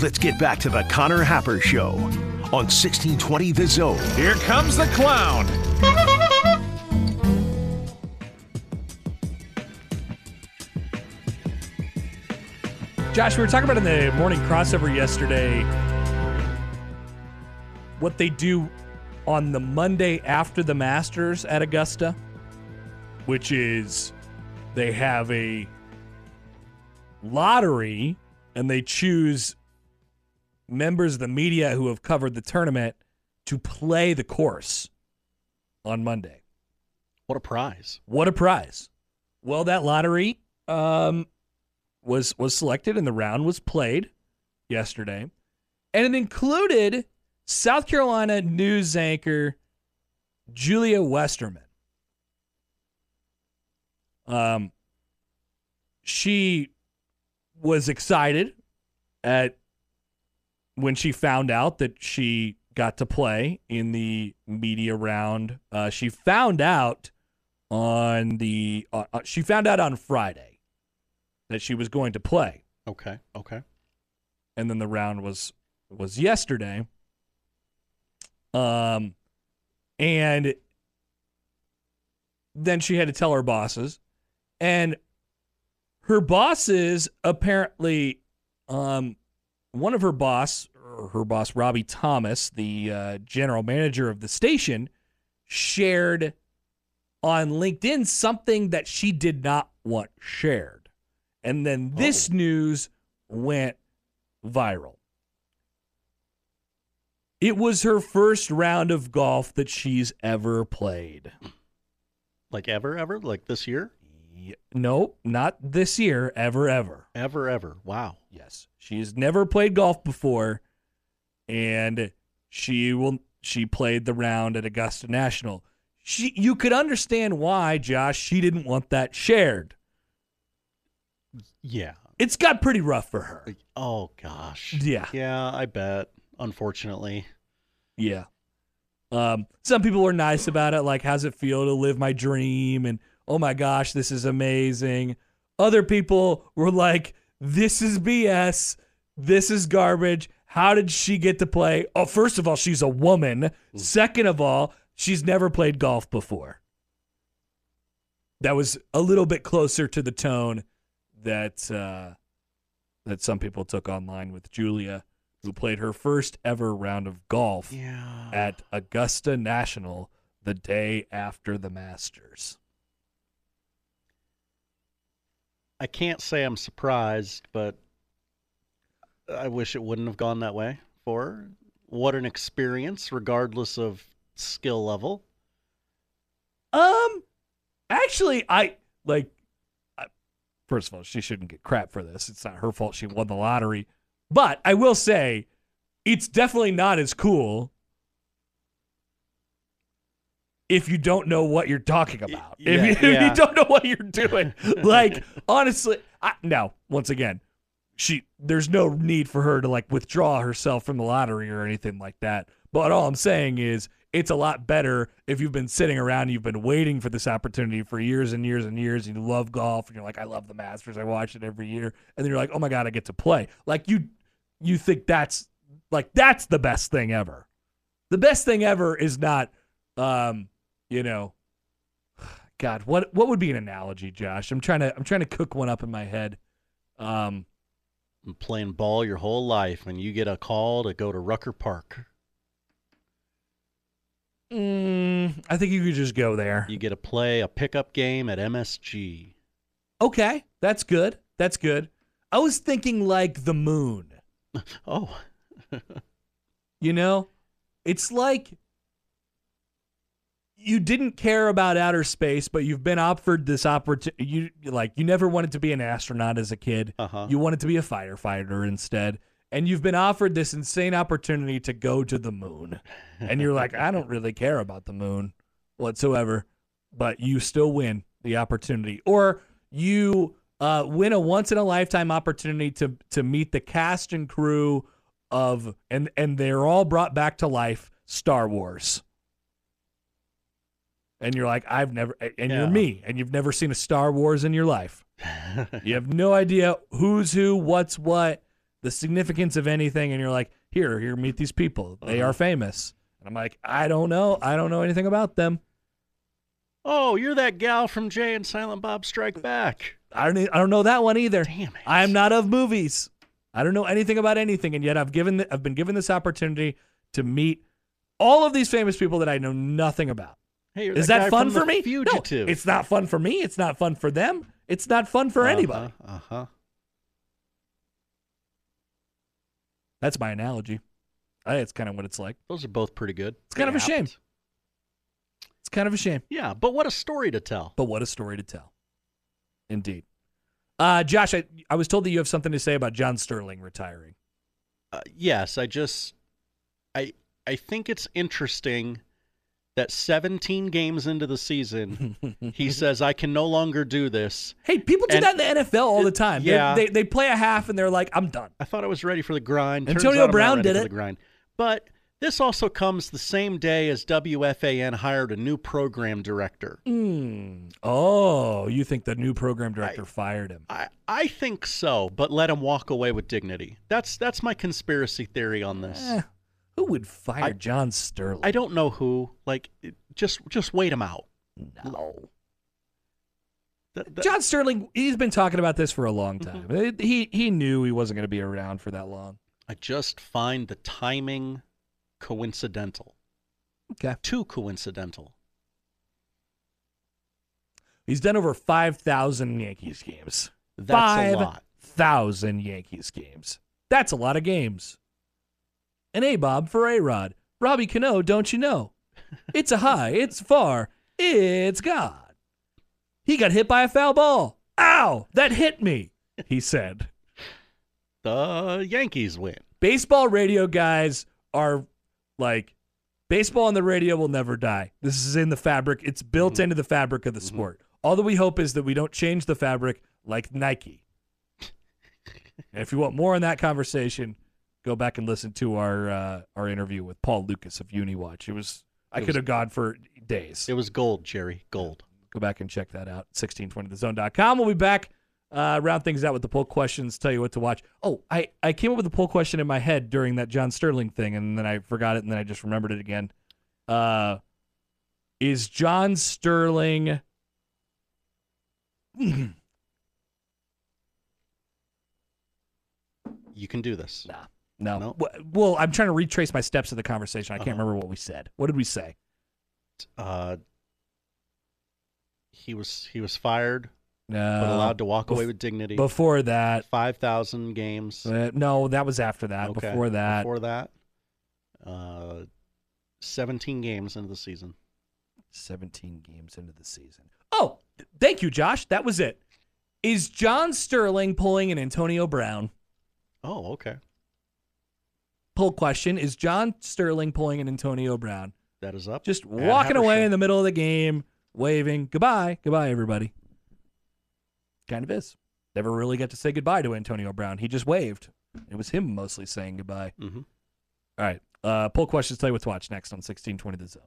Let's get back to the Connor Happer Show on 1620 The Zone. Here comes the clown. Josh, we were talking about in the morning crossover yesterday what they do on the Monday after the Masters at Augusta, which is they have a lottery and they choose members of the media who have covered the tournament to play the course on Monday. What a prize. What a prize. Well, that lottery was selected and the round was played yesterday. And it included South Carolina news anchor Julia Westerman. She was excited when she found out that she got to play in the media round. She found out on Friday that she was going to play. Okay. And then the round was yesterday. And then she had to tell her bosses. And her bosses apparently, one of her boss, Robbie Thomas, the general manager of the station, shared on LinkedIn something that she did not want shared. And then this news went viral. It was her first round of golf that she's ever played. Like ever? Like this year? No, not this year. Ever. Ever. Wow. Yes. She's never played golf before, and she played the round at Augusta National. You could understand why, Josh, she didn't want that shared. Yeah. It's got pretty rough for her. Oh, gosh. Yeah. Yeah, I bet, unfortunately. Yeah. Some people were nice about it, like, how's it feel to live my dream? And, oh, my gosh, this is amazing. Other people were like, this is BS. This is garbage. How did she get to play? Oh, first of all, she's a woman. Second of all, she's never played golf before. That was a little bit closer to the tone that some people took online with Julia, who played her first ever round of golf at Augusta National the day after the Masters. I can't say I'm surprised, but I wish it wouldn't have gone that way for her. What an experience, regardless of skill level. Actually, first of all, she shouldn't get crap for this. It's not her fault she won the lottery. But I will say, it's definitely not as cool if you don't know what you're talking about. If you don't know what you're doing. Like, honestly, once again, there's no need for her to like withdraw herself from the lottery or anything like that. But all I'm saying is it's a lot better if you've been sitting around and you've been waiting for this opportunity for years and years and years, and you love golf, and you're like, I love the Masters, I watch it every year, and then you're like, oh my God, I get to play. Like you think that's the best thing ever. The best thing ever is not, God, what would be an analogy, Josh? I'm trying to cook one up in my head. I'm playing ball your whole life, and you get a call to go to Rucker Park. I think you could just go there. You get to play a pickup game at MSG. Okay, that's good. I was thinking like the moon. Oh. It's like you didn't care about outer space, but you've been offered this opportunity. You never wanted to be an astronaut as a kid. Uh-huh. You wanted to be a firefighter instead. And you've been offered this insane opportunity to go to the moon. And you're like, I don't really care about the moon whatsoever, but you still win the opportunity. Or you win a once-in-a-lifetime opportunity to meet the cast and crew of, and they're all brought back to life, Star Wars. And you're like, you're me, and you've never seen a Star Wars in your life. You have no idea who's who, what's what. the significance of anything, and you're like, here, meet these people. They are famous. And I'm like, I don't know. I don't know anything about them. Oh, you're that gal from Jay and Silent Bob Strike Back. I don't know that one either. Damn it. I am not of movies. I don't know anything about anything, and yet I've been given this opportunity to meet all of these famous people that I know nothing about. Hey, Is that guy fun from for The me? Fugitive. No, it's not fun for me. It's not fun for them. It's not fun for anybody. That's my analogy. I think it's kind of what it's like. Those are both pretty good. It's kind of a shame. It's kind of a shame. Yeah, but what a story to tell. But what a story to tell. Indeed. Josh, I was told that you have something to say about John Sterling retiring. Yes, I think it's interesting that 17 games into the season, he says, I can no longer do this. Hey, people do that in the NFL all the time. Yeah. They play a half and they're like, I'm done. I thought I was ready for the grind. Antonio Brown did it. The grind. But this also comes the same day as WFAN hired a new program director. Oh, you think the new program director fired him? I think so, but let him walk away with dignity. That's my conspiracy theory on this. Who would fire John Sterling? I don't know who. Like, just wait him out. No. John Sterling, he's been talking about this for a long time. He knew he wasn't going to be around for that long. I just find the timing coincidental. Okay. Too coincidental. He's done over 5,000 Yankees games. That's a lot. 5,000 Yankees games. That's a lot of games. An A-Bob for A-Rod. Robbie Cano, don't you know? It's a high, it's far, it's God. He got hit by a foul ball. Ow, that hit me, he said. The Yankees win. Baseball radio guys are like, baseball on the radio will never die. This is in the fabric. It's built into the fabric of the sport. All that we hope is that we don't change the fabric like Nike. And if you want more on that conversation, go back and listen to our interview with Paul Lucas of UniWatch. I could have gone for days. It was gold, Jerry. Gold. Go back and check that out. 1620thezone.com. We'll be back. Round things out with the poll questions. Tell you what to watch. Oh, I came up with a poll question in my head during that John Sterling thing, and then I forgot it, and then I just remembered it again. Is John Sterling... You can do this. No. Well, I'm trying to retrace my steps of the conversation. I can't remember what we said. What did we say? He was fired, but allowed to walk away with dignity. Before that, 5,000 games. No, that was after that. Okay. Before that, 17 games into the season. 17 games into the season. Oh, thank you, Josh. That was it. Is John Sterling pulling an Antonio Brown? Oh, okay. Poll question: is John Sterling pulling an Antonio Brown? That is up. Just walking away in the middle of the game, waving goodbye, everybody. Kind of is. Never really got to say goodbye to Antonio Brown. He just waved. It was him mostly saying goodbye. Mm-hmm. All right. Poll questions. Tell you what to watch next on 1620 The Zone.